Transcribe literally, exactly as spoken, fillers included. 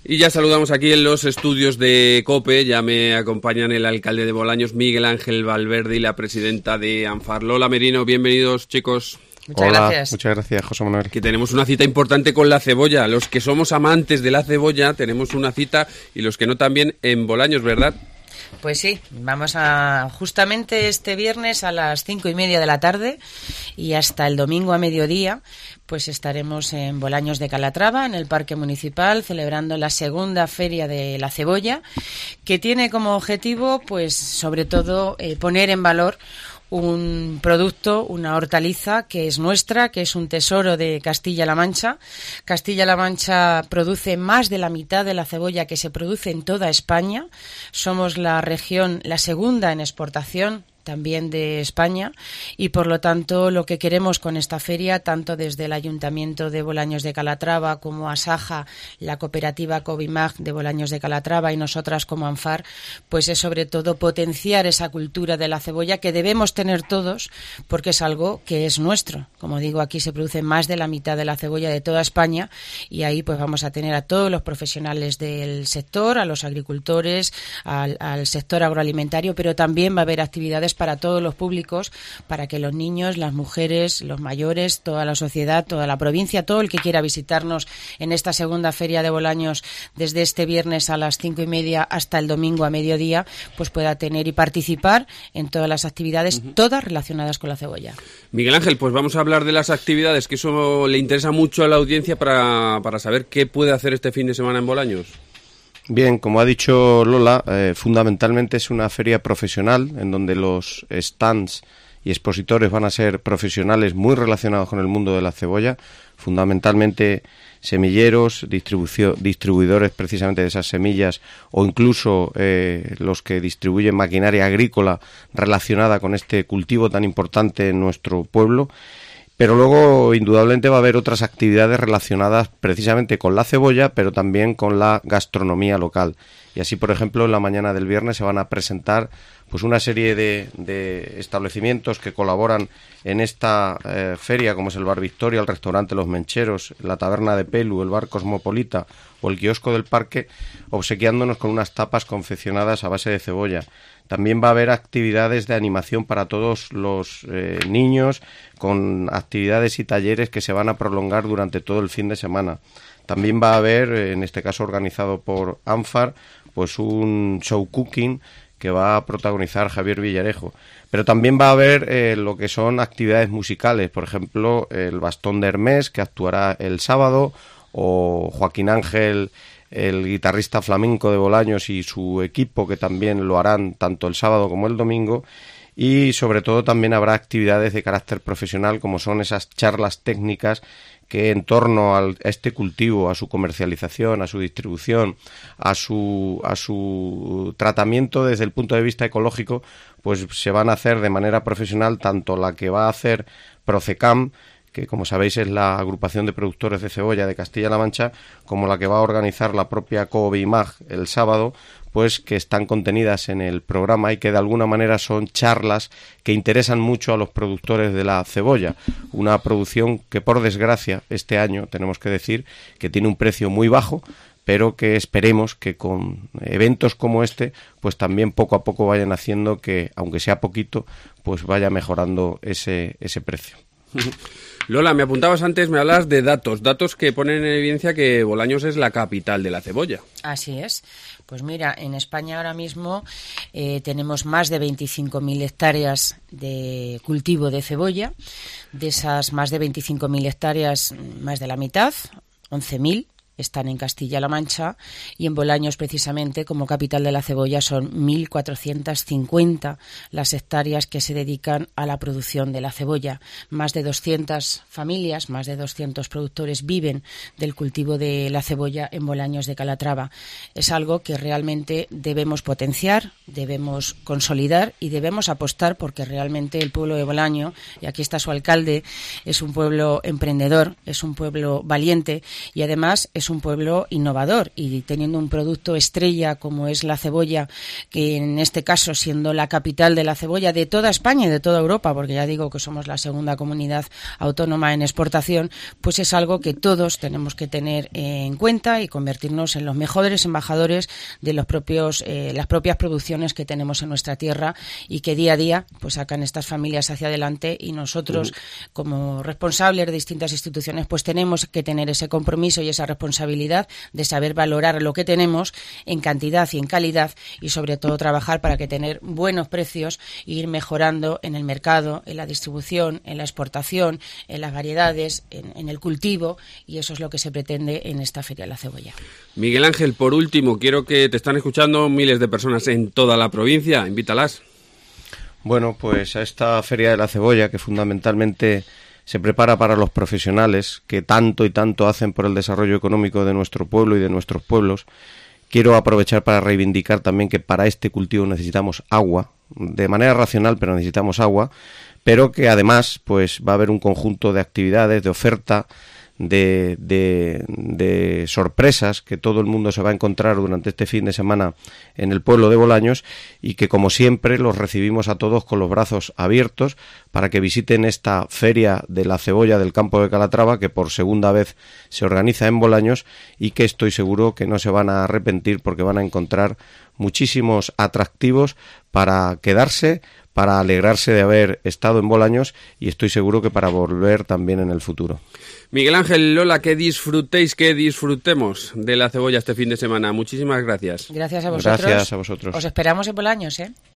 Y ya saludamos aquí en los estudios de COPE, ya me acompañan el alcalde de Bolaños, Miguel Ángel Valverde, y la presidenta de ANFAR, Lola Merino. Bienvenidos, chicos. Muchas Hola, gracias. Muchas gracias, José Manuel. Que tenemos una cita importante con la cebolla. Los que somos amantes de la cebolla tenemos una cita, y los que no también, en Bolaños, ¿verdad? Pues sí, vamos a justamente este viernes a las cinco y media de la tarde y hasta el domingo a mediodía, pues estaremos en Bolaños de Calatrava, en el Parque Municipal, celebrando la segunda Feria de la Cebolla, que tiene como objetivo, pues sobre todo, eh, poner en valor un producto, una hortaliza que es nuestra, que es un tesoro de Castilla-La Mancha. Castilla-La Mancha produce más de la mitad de la cebolla que se produce en toda España. Somos la región, la segunda en exportación también de España, y por lo tanto lo que queremos con esta feria, tanto desde el Ayuntamiento de Bolaños de Calatrava como Asaja, la cooperativa Covimag de Bolaños de Calatrava y nosotras como ANFAR, pues es sobre todo potenciar esa cultura de la cebolla que debemos tener todos, porque es algo que es nuestro. Como digo, aquí se produce más de la mitad de la cebolla de toda España, y ahí pues vamos a tener a todos los profesionales del sector, a los agricultores, al, al sector agroalimentario, pero también va a haber actividades para todos los públicos, para que los niños, las mujeres, los mayores, toda la sociedad, toda la provincia, todo el que quiera visitarnos en esta segunda Feria de Bolaños desde este viernes a las cinco y media hasta el domingo a mediodía, pues pueda tener y participar en todas las actividades, uh-huh. todas relacionadas con la cebolla. Miguel Ángel, pues vamos a hablar de las actividades, que eso le interesa mucho a la audiencia para, para saber qué puede hacer este fin de semana en Bolaños. Bien, como ha dicho Lola, eh, fundamentalmente es una feria profesional en donde los stands y expositores van a ser profesionales muy relacionados con el mundo de la cebolla, fundamentalmente semilleros, distribucio, distribuidores precisamente de esas semillas, o incluso eh, los que distribuyen maquinaria agrícola relacionada con este cultivo tan importante en nuestro pueblo. Pero luego, indudablemente, va a haber otras actividades relacionadas precisamente con la cebolla, pero también con la gastronomía local. Y así, por ejemplo, en la mañana del viernes se van a presentar pues una serie de, de establecimientos que colaboran en esta eh, feria, como es el Bar Victoria, el restaurante Los Mencheros, la Taberna de Pelu, el Bar Cosmopolita o el Kiosco del Parque, obsequiándonos con unas tapas confeccionadas a base de cebolla. También va a haber actividades de animación para todos los eh, niños, con actividades y talleres que se van a prolongar durante todo el fin de semana. También va a haber, en este caso organizado por ANFAR, pues un show cooking que va a protagonizar Javier Villarejo. Pero también va a haber eh, lo que son actividades musicales, por ejemplo, el Bastón de Hermés, que actuará el sábado, o Joaquín Ángel, el guitarrista flamenco de Bolaños, y su equipo, que también lo harán tanto el sábado como el domingo. Y sobre todo también habrá actividades de carácter profesional, como son esas charlas técnicas que en torno al, a este cultivo, a su comercialización, a su distribución, a su, a su tratamiento desde el punto de vista ecológico, pues se van a hacer de manera profesional, tanto la que va a hacer Procecam, que como sabéis es la agrupación de productores de cebolla de Castilla-La Mancha, como la que va a organizar la propia Covimag el sábado, pues que están contenidas en el programa y que de alguna manera son charlas que interesan mucho a los productores de la cebolla, una producción que por desgracia este año tenemos que decir que tiene un precio muy bajo, pero que esperemos que con eventos como este pues también poco a poco vayan haciendo que, aunque sea poquito, pues vaya mejorando ese, ese precio. Lola, me apuntabas antes, me hablas de datos, datos que ponen en evidencia que Bolaños es la capital de la cebolla. Así es. Pues mira, en España ahora mismo eh, tenemos más de veinticinco mil hectáreas de cultivo de cebolla. De esas más de veinticinco mil hectáreas, más de la mitad, once mil, están en Castilla-La Mancha, y en Bolaños, precisamente, como capital de la cebolla, son mil cuatrocientas cincuenta las hectáreas que se dedican a la producción de la cebolla. Más de doscientas familias, más de doscientos productores viven del cultivo de la cebolla en Bolaños de Calatrava. Es algo que realmente debemos potenciar, debemos consolidar y debemos apostar, porque realmente el pueblo de Bolaño, y aquí está su alcalde, es un pueblo emprendedor, es un pueblo valiente, y además es es un pueblo innovador y teniendo un producto estrella como es la cebolla, que en este caso siendo la capital de la cebolla de toda España y de toda Europa, porque ya digo que somos la segunda comunidad autónoma en exportación, pues es algo que todos tenemos que tener en cuenta y convertirnos en los mejores embajadores de los propios, eh, las propias producciones que tenemos en nuestra tierra y que día a día pues sacan estas familias hacia adelante, y nosotros uh. como responsables de distintas instituciones pues tenemos que tener ese compromiso y esa responsabilidad de saber valorar lo que tenemos en cantidad y en calidad, y sobre todo trabajar para que tener buenos precios e ir mejorando en el mercado, en la distribución, en la exportación, en las variedades, en, en el cultivo, y eso es lo que se pretende en esta Feria de la Cebolla. Miguel Ángel, por último, quiero que te están escuchando miles de personas en toda la provincia, invítalas. Bueno, pues a esta Feria de la Cebolla, que fundamentalmente se prepara para los profesionales que tanto y tanto hacen por el desarrollo económico de nuestro pueblo y de nuestros pueblos, quiero aprovechar para reivindicar también que para este cultivo necesitamos agua, de manera racional, pero necesitamos agua, pero que además pues va a haber un conjunto de actividades, de oferta, de, de, de sorpresas que todo el mundo se va a encontrar durante este fin de semana en el pueblo de Bolaños, y que como siempre los recibimos a todos con los brazos abiertos para que visiten esta Feria de la Cebolla del Campo de Calatrava, que por segunda vez se organiza en Bolaños, y que estoy seguro que no se van a arrepentir porque van a encontrar muchísimos atractivos para quedarse, para alegrarse de haber estado en Bolaños, y estoy seguro que para volver también en el futuro. Miguel Ángel, Lola, que disfrutéis, que disfrutemos de la cebolla este fin de semana. Muchísimas gracias. Gracias a vosotros. Gracias a vosotros. Os esperamos en Bolaños, ¿eh?